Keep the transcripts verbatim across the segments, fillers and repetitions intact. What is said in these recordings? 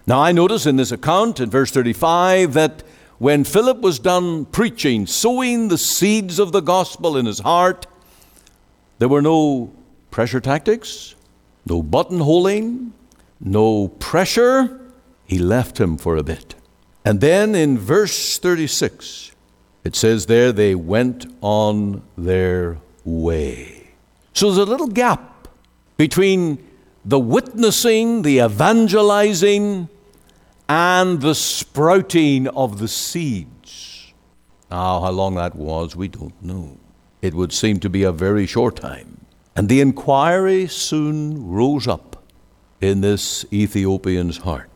Now I notice in this account in verse thirty-five that when Philip was done preaching, sowing the seeds of the gospel in his heart, there were no pressure tactics, no buttonholing, no pressure. He left him for a bit. And then in verse thirty-six, it says there, they went on their way. So there's a little gap between the witnessing, the evangelizing, and the sprouting of the seeds. Now, how long that was, we don't know. It would seem to be a very short time. And the inquiry soon rose up in this Ethiopian's heart.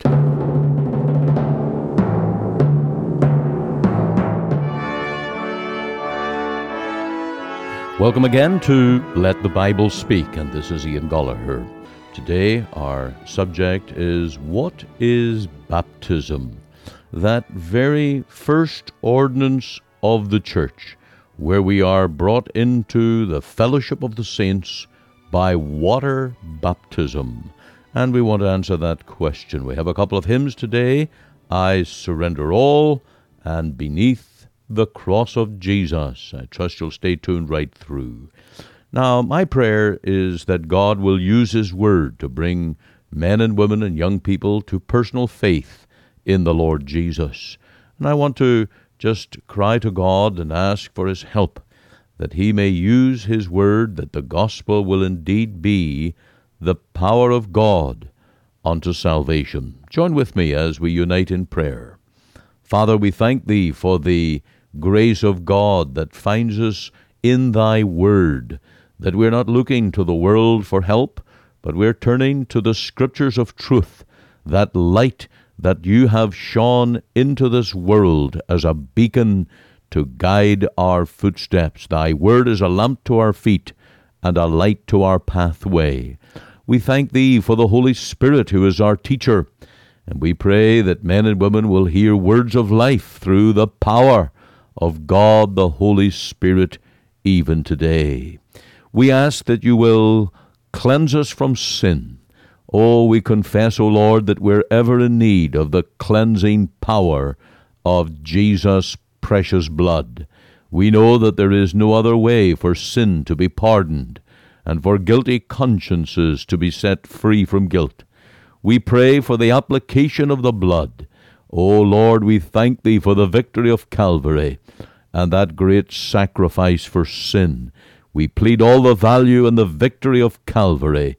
Welcome again to Let the Bible Speak, and this is Ian Gollaher. Today our subject is, what is baptism? That very first ordinance of the church, where we are brought into the fellowship of the saints by water baptism. And we want to answer that question. We have a couple of hymns today, I Surrender All, and Beneath the Cross of Jesus. I trust you'll stay tuned right through. Now, my prayer is that God will use His Word to bring men and women and young people to personal faith in the Lord Jesus. And I want to just cry to God and ask for His help, that He may use His Word, that the gospel will indeed be the power of God unto salvation. Join with me as we unite in prayer. Father, we thank Thee for the grace of God that finds us in Thy Word, that we're not looking to the world for help, but we're turning to the Scriptures of truth, that light that You have shone into this world as a beacon to guide our footsteps. Thy Word is a lamp to our feet and a light to our pathway. We thank Thee for the Holy Spirit who is our teacher, and we pray that men and women will hear words of life through the power of God the Holy Spirit even today. We ask that You will cleanse us from sin. Oh, we confess, O Lord, that we're ever in need of the cleansing power of Jesus' precious blood. We know that there is no other way for sin to be pardoned and for guilty consciences to be set free from guilt. We pray for the application of the blood. O Lord, we thank Thee for the victory of Calvary and that great sacrifice for sin. We plead all the value and the victory of Calvary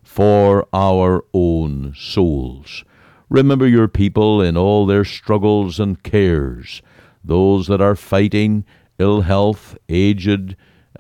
for our own souls. Remember Your people in all their struggles and cares, those that are fighting ill health, aged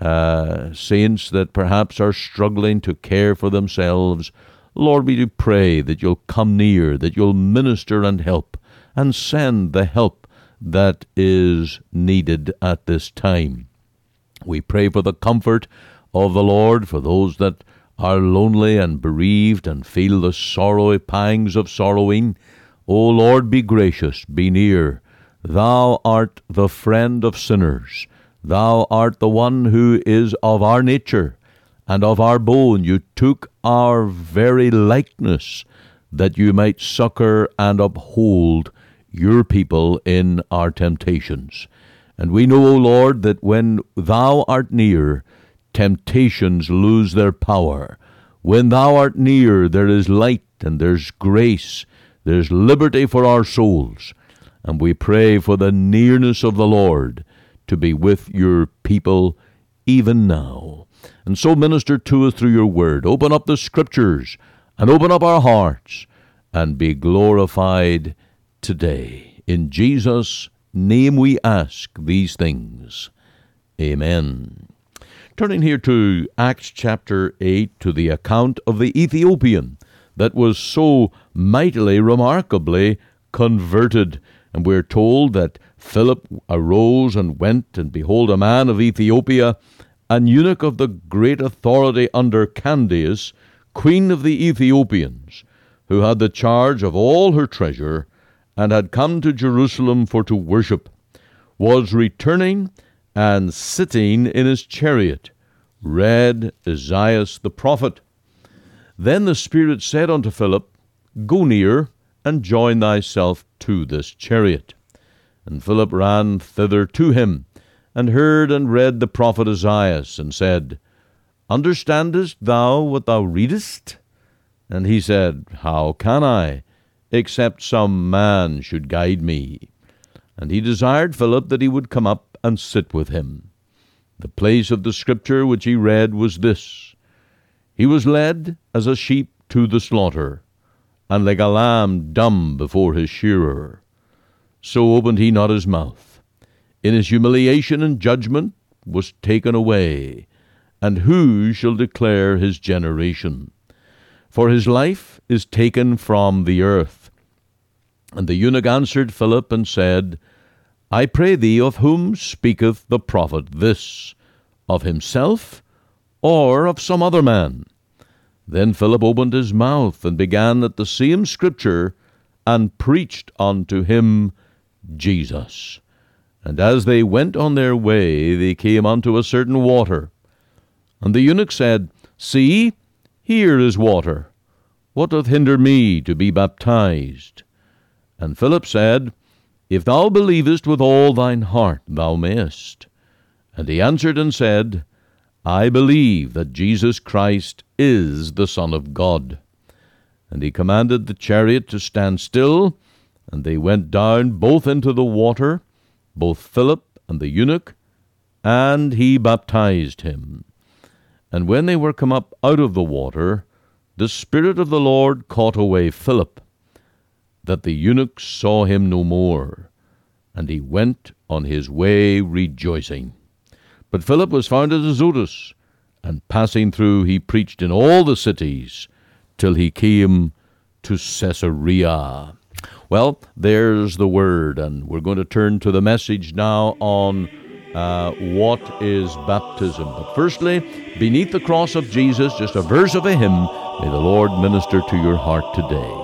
uh, saints that perhaps are struggling to care for themselves. Lord, we do pray that You'll come near, that You'll minister and help, and send the help that is needed at this time. We pray for the comfort of the Lord for those that are lonely and bereaved and feel the sorrow pangs of sorrowing. O Lord, be gracious, be near. Thou art the friend of sinners. Thou art the one who is of our nature and of our bone. You took our very likeness, that You might succor and uphold Your people in our temptations. And we know, O Lord, that when Thou art near, temptations lose their power. When Thou art near, there is light and there's grace, there's liberty for our souls. And we pray for the nearness of the Lord to be with Your people even now. And so minister to us through Your Word. Open up the Scriptures and open up our hearts and be glorified today. In Jesus' name we ask these things. Amen. Turning here to Acts chapter eight, to the account of the Ethiopian that was so mightily, remarkably converted. And we're told that Philip arose and went, and behold, a man of Ethiopia, an eunuch of the great authority under Candace, queen of the Ethiopians, who had the charge of all her treasure, and had come to Jerusalem for to worship, was returning and sitting in his chariot, read Isaiah the prophet. Then the Spirit said unto Philip, Go near and join thyself to this chariot. And Philip ran thither to him, and heard and read the prophet Isaiah, and said, Understandest thou what thou readest? And he said, How can I, except some man should guide me? And he desired Philip that he would come up and sit with him. The place of the scripture which he read was this: He was led as a sheep to the slaughter, and like a lamb dumb before his shearer, so opened he not his mouth. In his humiliation and judgment was taken away. And who shall declare his generation? For his life is taken from the earth. And the eunuch answered Philip and said, I pray thee, of whom speaketh the prophet this? Of himself, or of some other man? Then Philip opened his mouth, and began at the same scripture, and preached unto him Jesus. And as they went on their way, they came unto a certain water. And the eunuch said, See, here is water. What doth hinder me to be baptized? And Philip said, If thou believest with all thine heart, thou mayest. And he answered and said, I believe that Jesus Christ is the Son of God. And he commanded the chariot to stand still, and they went down both into the water, both Philip and the eunuch, and he baptized him. And when they were come up out of the water, the Spirit of the Lord caught away Philip, that the eunuch saw him no more, and he went on his way rejoicing. But Philip was found at Azotus, and passing through he preached in all the cities, till he came to Caesarea. Well, there's the word, and we're going to turn to the message now on uh, what is baptism. But firstly, beneath the cross of Jesus, just a verse of a hymn. May the Lord minister to your heart today.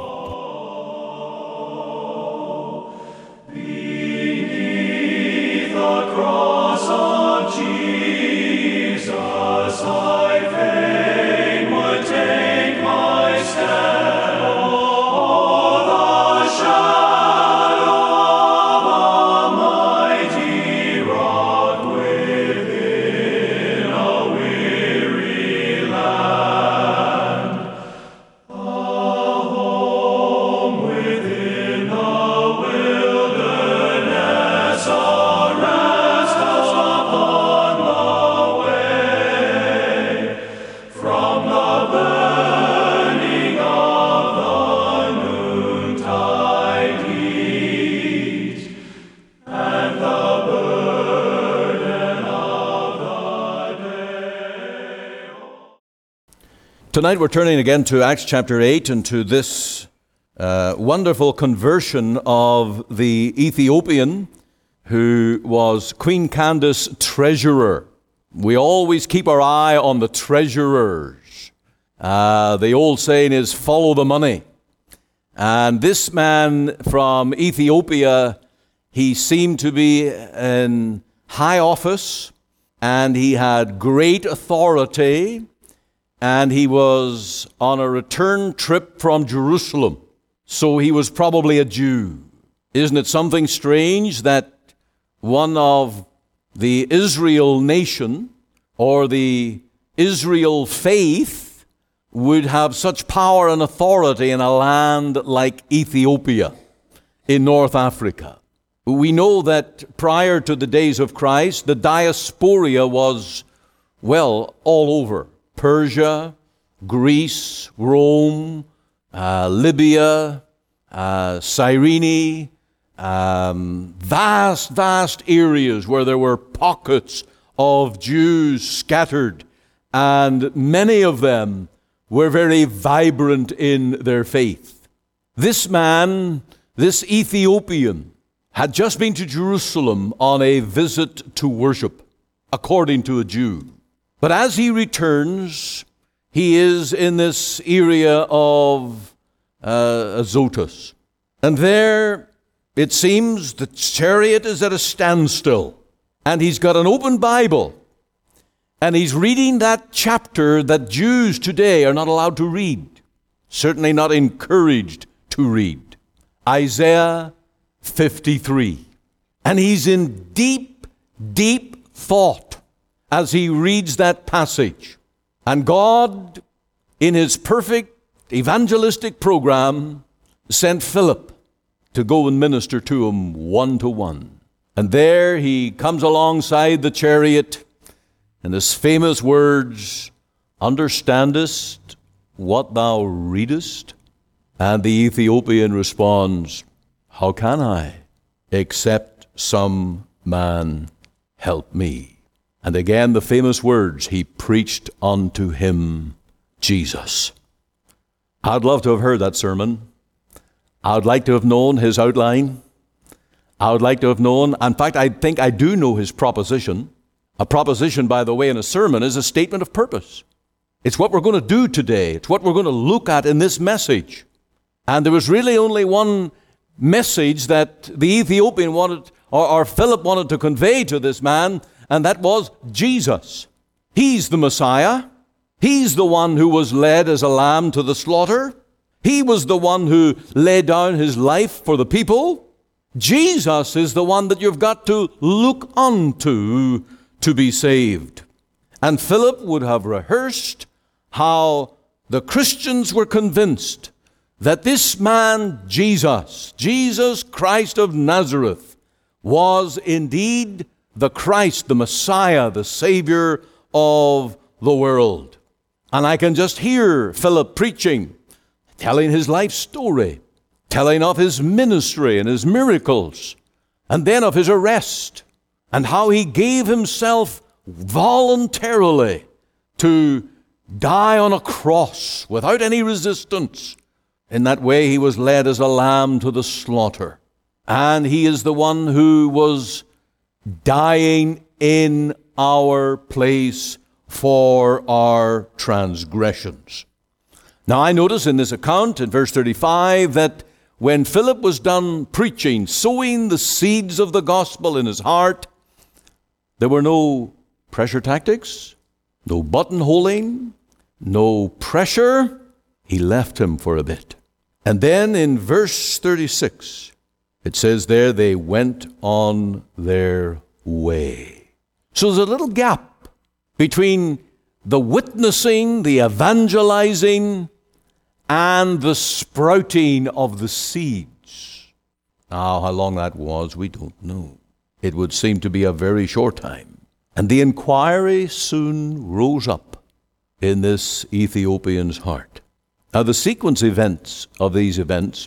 Tonight we're turning again to Acts chapter eight and to this uh, wonderful conversion of the Ethiopian who was Queen Candace's treasurer. We always keep our eye on the treasurers. Uh, the old saying is, follow the money. And this man from Ethiopia, he seemed to be in high office, and he had great authority, and he was on a return trip from Jerusalem. So he was probably a Jew. Isn't it something strange that one of the Israel nation or the Israel faith would have such power and authority in a land like Ethiopia in North Africa? We know that prior to the days of Christ, the diaspora was, well, all over. Persia, Greece, Rome, uh, Libya, uh, Cyrene, um, vast, vast areas where there were pockets of Jews scattered, and many of them were very vibrant in their faith. This man, this Ethiopian, had just been to Jerusalem on a visit to worship, according to a Jew. But as he returns, he is in this area of uh, Azotus. And there, it seems, the chariot is at a standstill. And he's got an open Bible. And he's reading that chapter that Jews today are not allowed to read. Certainly not encouraged to read. Isaiah fifty-three. And he's in deep, deep thought as he reads that passage. And God, in his perfect evangelistic program, sent Philip to go and minister to him one to one. And there he comes alongside the chariot, and his famous words, "Understandest what thou readest?" And the Ethiopian responds, "How can I, except some man help me?" And again the famous words, "He preached unto him Jesus." I'd love to have heard that sermon. I would like to have known his outline. I would like to have known, in fact, I think I do know his proposition. A proposition, by the way, in a sermon is a statement of purpose. It's what we're going to do today. It's what we're going to look at in this message. And there was really only one message that the Ethiopian wanted, or, or Philip wanted to convey to this man, and that was Jesus. He's the Messiah. He's the one who was led as a lamb to the slaughter. He was the one who laid down his life for the people. Jesus is the one that you've got to look unto to be saved. And Philip would have rehearsed how the Christians were convinced that this man, Jesus, Jesus Christ of Nazareth, was indeed the Christ, the Messiah, the Savior of the world. And I can just hear Philip preaching, telling his life story, telling of his ministry and his miracles, and then of his arrest, and how he gave himself voluntarily to die on a cross without any resistance. In that way, he was led as a lamb to the slaughter. And he is the one who was dying in our place for our transgressions. Now, I notice in this account in verse thirty-five that when Philip was done preaching, sowing the seeds of the gospel in his heart, there were no pressure tactics, no buttonholing, no pressure. He left him for a bit. And then in verse thirty-six, it says there, they went on their way. So there's a little gap between the witnessing, the evangelizing, and the sprouting of the seeds. Now, how long that was, we don't know. It would seem to be a very short time. And the inquiry soon rose up in this Ethiopian's heart. Now, the sequence events of these events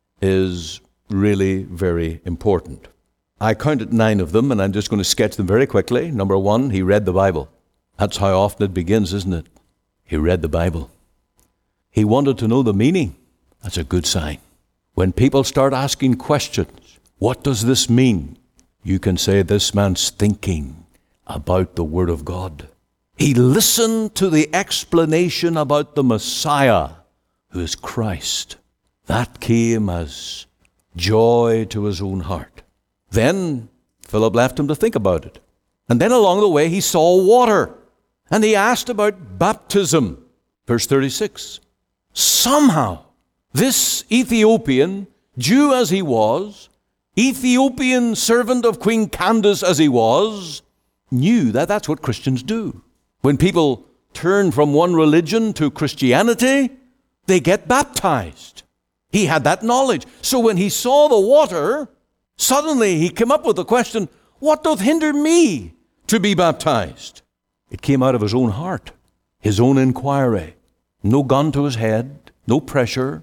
is really very important. I counted nine of them, and I'm just going to sketch them very quickly. Number one, he read the Bible. That's how often it begins, isn't it? He read the Bible. He wanted to know the meaning. That's a good sign. When people start asking questions, what does this mean? You can say, this man's thinking about the Word of God. He listened to the explanation about the Messiah, who is Christ. That came as joy to his own heart. Then Philip left him to think about it. And then along the way he saw water. And he asked about baptism. Verse thirty-six. Somehow, this Ethiopian, Jew as he was, Ethiopian servant of Queen Candace as he was, knew that that's what Christians do. When people turn from one religion to Christianity, they get baptized. He had that knowledge. So when he saw the water, suddenly he came up with the question, what doth hinder me to be baptized? It came out of his own heart, his own inquiry. No gun to his head, no pressure.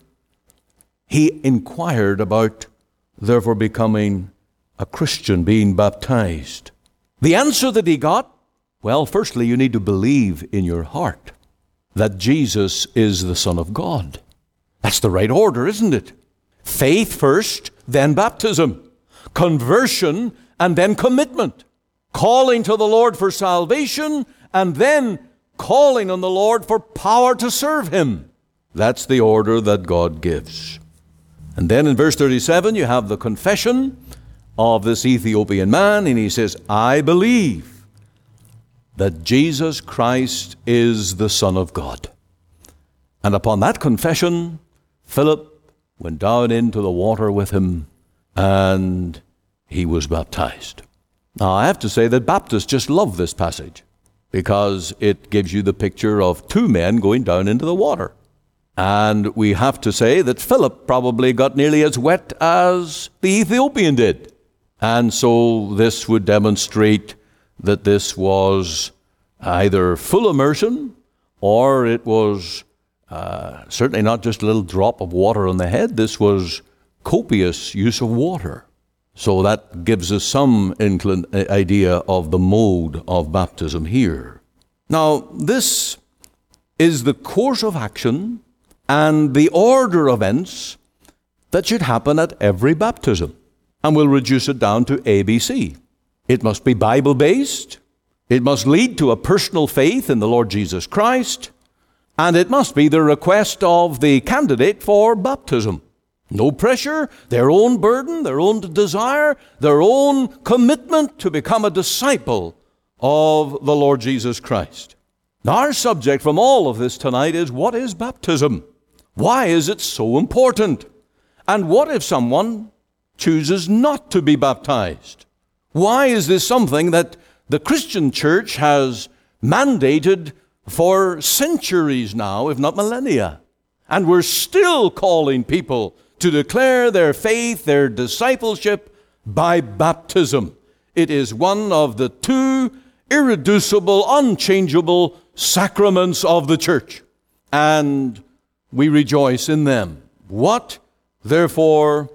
He inquired about, therefore, becoming a Christian, being baptized. The answer that he got, well, firstly, you need to believe in your heart that Jesus is the Son of God. That's the right order, isn't it? Faith first, then baptism. Conversion, and then commitment. Calling to the Lord for salvation, and then calling on the Lord for power to serve Him. That's the order that God gives. And then in verse thirty-seven, you have the confession of this Ethiopian man, and he says, I believe that Jesus Christ is the Son of God. And upon that confession, Philip went down into the water with him, and he was baptized. Now, I have to say that Baptists just love this passage because it gives you the picture of two men going down into the water. And we have to say that Philip probably got nearly as wet as the Ethiopian did. And so this would demonstrate that this was either full immersion, or it was uh, certainly not just a little drop of water on the head. This was copious use of water. So that gives us some inclin- idea of the mode of baptism here. Now, this is the course of action and the order of events that should happen at every baptism. And we'll reduce it down to A B C. It must be Bible-based. It must lead to a personal faith in the Lord Jesus Christ. And it must be the request of the candidate for baptism. No pressure, their own burden, their own desire, their own commitment to become a disciple of the Lord Jesus Christ. Now, our subject from all of this tonight is, what is baptism? Why is it so important? And what if someone chooses not to be baptized? Why is this something that the Christian church has mandated for centuries now, if not millennia? And we're still calling people to declare their faith, their discipleship by baptism. It is one of the two irreducible, unchangeable sacraments of the church, and we rejoice in them. What, therefore,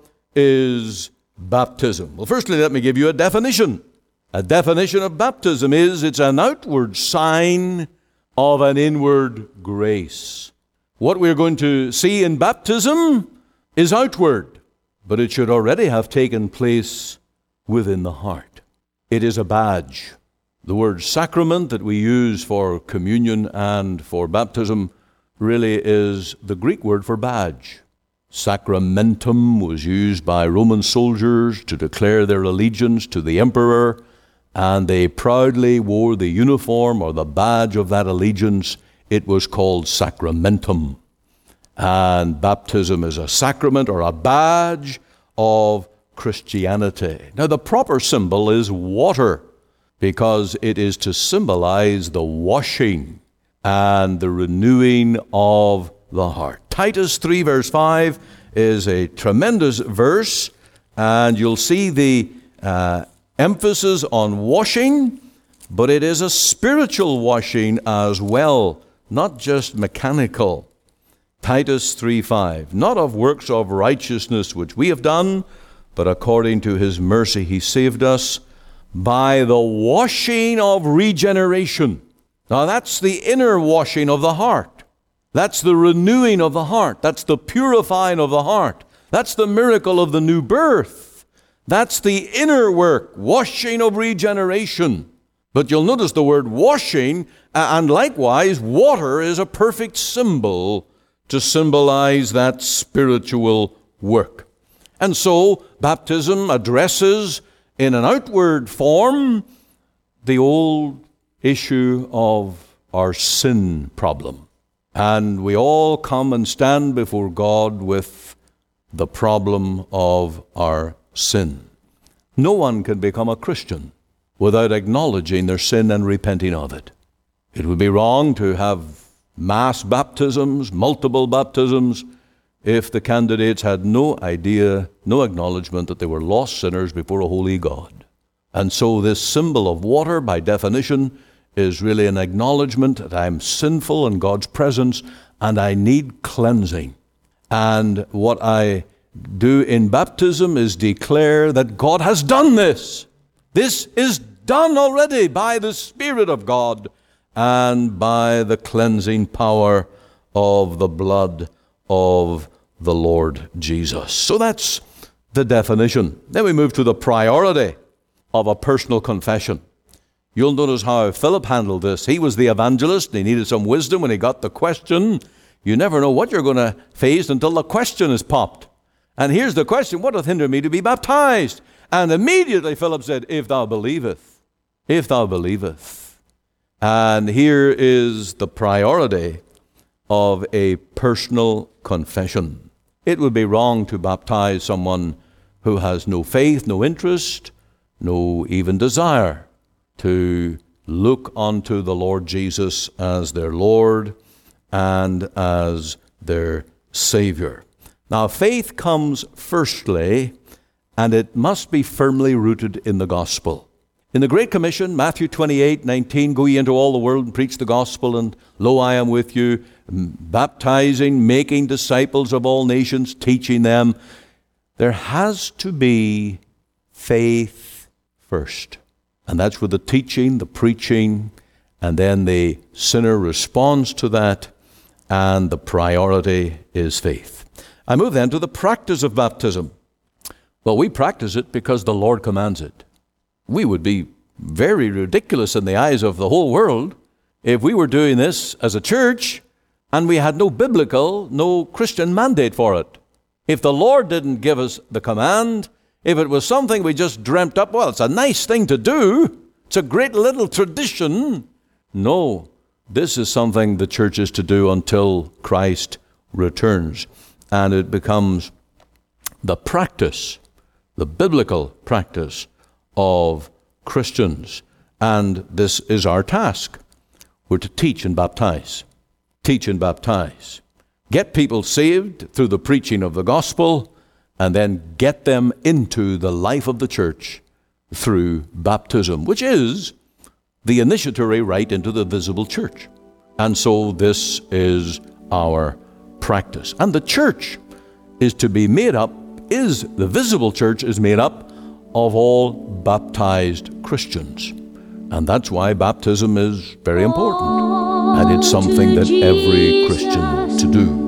is baptism? Well, firstly, let me give you a definition. A definition of baptism is it's an outward sign of an inward grace. What we're going to see in baptism is outward, but it should already have taken place within the heart. It is a badge. The word sacrament that we use for communion and for baptism really is the Greek word for badge. Sacramentum was used by Roman soldiers to declare their allegiance to the emperor, and they proudly wore the uniform or the badge of that allegiance. It was called sacramentum. And baptism is a sacrament or a badge of Christianity. Now, the proper symbol is water, because it is to symbolize the washing and the renewing of the heart. Titus three verse five is a tremendous verse, and you'll see the uh, emphasis on washing, but it is a spiritual washing as well, not just mechanical. Titus three five, not of works of righteousness which we have done, but according to his mercy he saved us by the washing of regeneration. Now that's the inner washing of the heart. That's the renewing of the heart. That's the purifying of the heart. That's the miracle of the new birth. That's the inner work, washing of regeneration. But you'll notice the word washing, and likewise water is a perfect symbol to symbolize that spiritual work. And so baptism addresses in an outward form the old issue of our sin problem. And we all come and stand before God with the problem of our sin. No one can become a Christian without acknowledging their sin and repenting of it. It would be wrong to have mass baptisms, multiple baptisms, if the candidates had no idea, no acknowledgement that they were lost sinners before a holy God. And so this symbol of water, by definition, is really an acknowledgement that I'm sinful in God's presence and I need cleansing. And what I do in baptism is declare that God has done this. This is done already by the Spirit of God and by the cleansing power of the blood of the Lord Jesus. So that's the definition. Then we move to the priority of a personal confession. You'll notice how Philip handled this. He was the evangelist, and he needed some wisdom when he got the question. You never know what you're going to face until the question is popped. And here's the question: what doth hinder me to be baptized? And immediately Philip said, if thou believest, if thou believest. And here is the priority of a personal confession. It would be wrong to baptize someone who has no faith, no interest, no even desire to look unto the Lord Jesus as their Lord and as their Savior. Now, faith comes firstly, and it must be firmly rooted in the gospel. In the Great Commission, Matthew twenty-eight nineteen, go ye into all the world and preach the gospel, and lo, I am with you, baptizing, making disciples of all nations, teaching them. There has to be faith first. And that's with the teaching, the preaching, and then the sinner responds to that, and the priority is faith. I move then to the practice of baptism. Well, we practice it because the Lord commands it. We would be very ridiculous in the eyes of the whole world if we were doing this as a church and we had no biblical, no Christian mandate for it. If the Lord didn't give us the command, if it was something we just dreamt up, well, it's a nice thing to do. It's a great little tradition. No, this is something the church is to do until Christ returns. And it becomes the practice, the biblical practice of Christians. And this is our task. We're to teach and baptize. Teach and baptize. Get people saved through the preaching of the gospel, and then get them into the life of the church through baptism, which is the initiatory rite into the visible church. And so this is our practice. And the church is to be made up, is the visible church is made up of all baptized Christians. And that's why baptism is very important. And it's something that every Christian to do.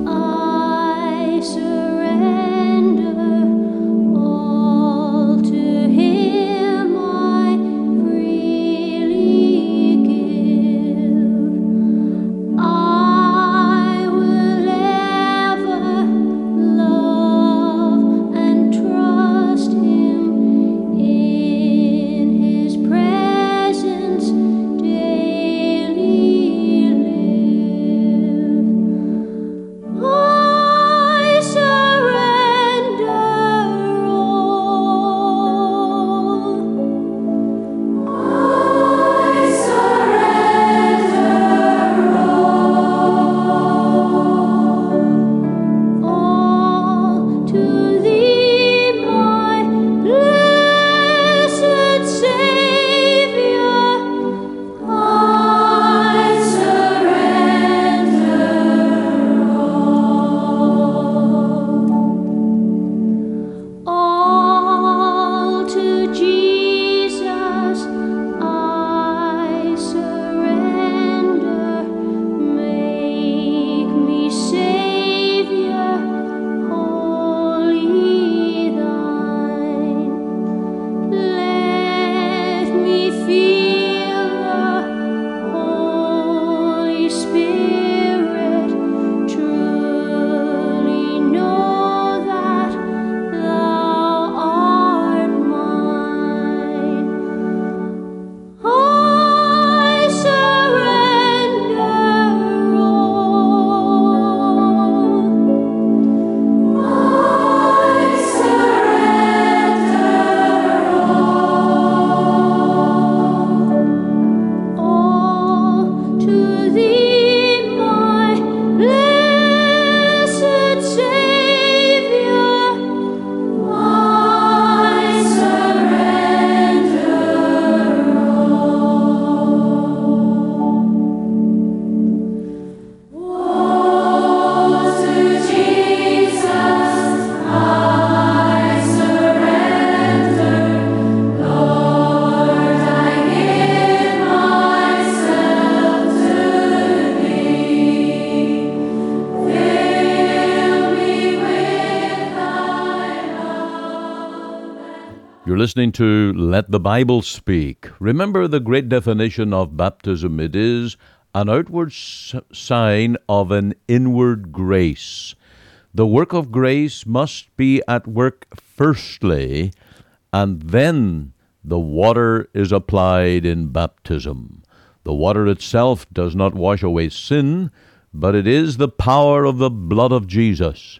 You're listening to Let the Bible Speak. Remember the great definition of baptism. It is an outward s- sign of an inward grace. The work of grace must be at work firstly, and then the water is applied in baptism. The water itself does not wash away sin, but it is the power of the blood of Jesus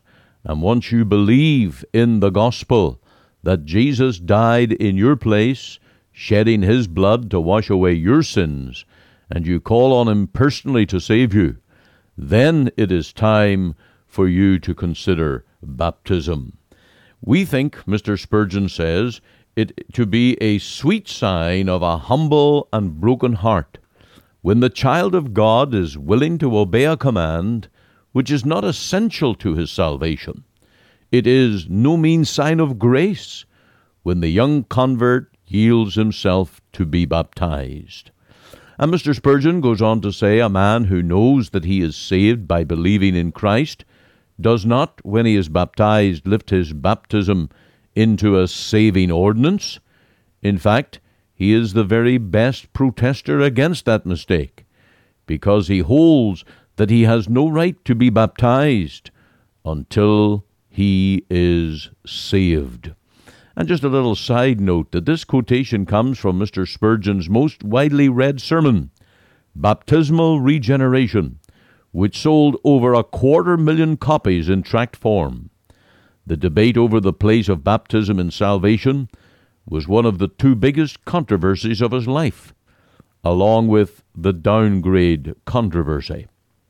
And once you believe in the gospel that Jesus died in your place, shedding his blood to wash away your sins, and you call on him personally to save you, then it is time for you to consider baptism. We think, Mister Spurgeon says, it to be a sweet sign of a humble and broken heart when the child of God is willing to obey a command which is not essential to his salvation. It is no mean sign of grace when the young convert yields himself to be baptized. And Mister Spurgeon goes on to say, a man who knows that he is saved by believing in Christ does not, when he is baptized, lift his baptism into a saving ordinance. In fact, he is the very best protester against that mistake, because he holds that he has no right to be baptized until he is saved. And just a little side note that this quotation comes from Mister Spurgeon's most widely read sermon, Baptismal Regeneration, which sold over a quarter million copies in tract form. The debate over the place of baptism in salvation was one of the two biggest controversies of his life, along with the downgrade controversy.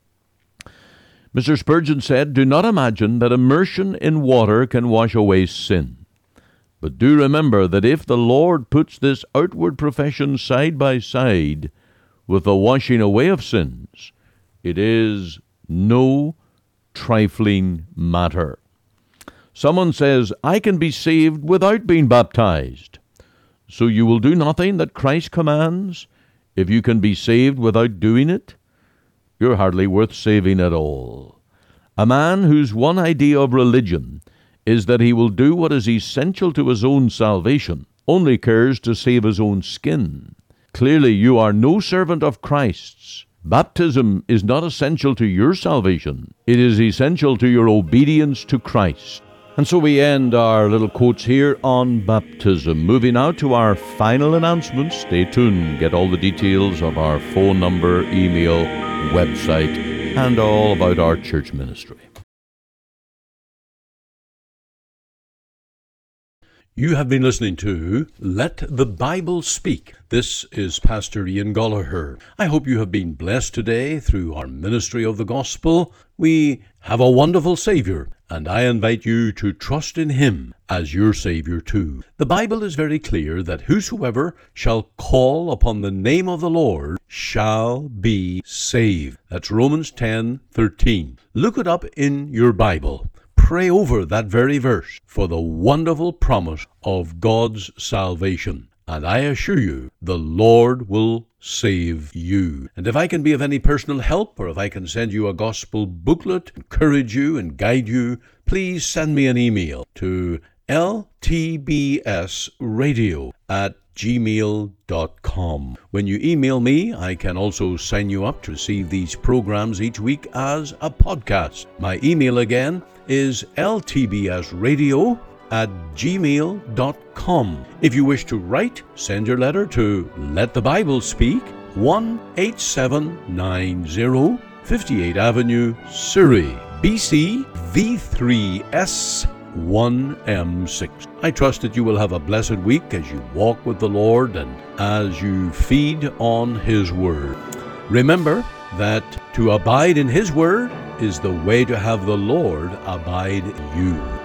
Mister Spurgeon said, "Do not imagine that immersion in water can wash away sin. But do remember that if the Lord puts this outward profession side by side with the washing away of sins, it is no trifling matter." Someone says, "I can be saved without being baptized." So you will do nothing that Christ commands if you can be saved without doing it? You're hardly worth saving at all. A man whose one idea of religion is that he will do what is essential to his own salvation only cares to save his own skin. Clearly, you are no servant of Christ's. Baptism is not essential to your salvation. It is essential to your obedience to Christ. And so we end our little quotes here on baptism. Moving now to our final announcements. Stay tuned. Get all the details of our phone number, email, website, and all about our church ministry. You have been listening to Let the Bible Speak. This is Pastor Ian Gollaher. I hope you have been blessed today through our ministry of the gospel. We have a wonderful Savior, and I invite you to trust in Him as your Savior too. The Bible is very clear that whosoever shall call upon the name of the Lord shall be saved. That's Romans ten thirteen. Look it up in your Bible. Pray over that very verse for the wonderful promise of God's salvation. And I assure you, the Lord will save you. And if I can be of any personal help, or if I can send you a gospel booklet, encourage you and guide you, please send me an email to l t b s radio at gmail dot com. When you email me, I can also sign you up to receive these programs each week as a podcast. My email again is l t b s radio at gmail dot com. If you wish to write, send your letter to Let the Bible Speak, one eight seven nine zero, fifty-eighth Avenue, Surrey, B C V three S one M six. I trust that you will have a blessed week as you walk with the Lord and as you feed on His Word. Remember that to abide in His Word is the way to have the Lord abide in you.